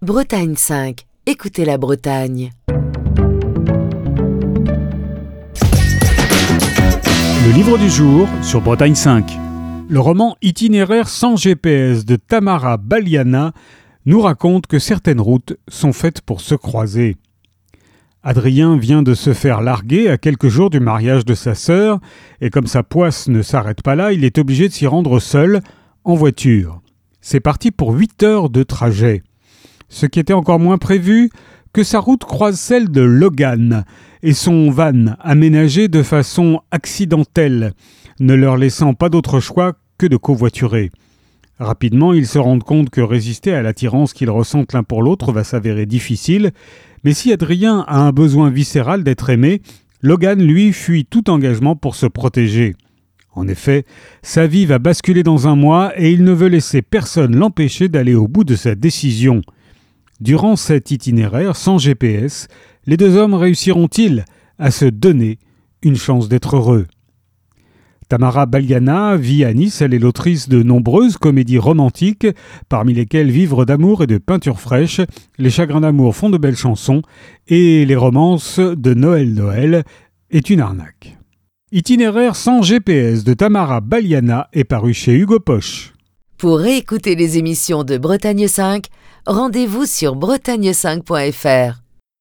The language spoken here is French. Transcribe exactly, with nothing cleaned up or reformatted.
Bretagne cinq. Écoutez la Bretagne. Le livre du jour sur Bretagne cinq. Le roman Itinéraire sans G P S de Tamara Baliana nous raconte que certaines routes sont faites pour se croiser. Adrien vient de se faire larguer à quelques jours du mariage de sa sœur, et comme sa poisse ne s'arrête pas là, il est obligé de s'y rendre seul, en voiture. C'est parti pour huit heures de trajet. Ce qui était encore moins prévu, que sa route croise celle de Logan, et son van aménagé de façon accidentelle, ne leur laissant pas d'autre choix que de covoiturer. Rapidement, ils se rendent compte que résister à l'attirance qu'ils ressentent l'un pour l'autre va s'avérer difficile, mais si Adrien a un besoin viscéral d'être aimé, Logan, lui, fuit tout engagement pour se protéger. En effet, sa vie va basculer dans un mois et il ne veut laisser personne l'empêcher d'aller au bout de sa décision. Durant cet itinéraire sans G P S, les deux hommes réussiront-ils à se donner une chance d'être heureux ? Tamara Baliana vit à Nice, elle est l'autrice de nombreuses comédies romantiques, parmi lesquelles Vivre d'amour et de peinture fraîche, Les chagrins d'amour font de belles chansons, et les romances de Noël Noël est une arnaque. Itinéraire sans G P S de Tamara Baliana est paru chez Hugo Poche. Pour réécouter les émissions de Bretagne cinq, rendez-vous sur bretagne cinq point f r.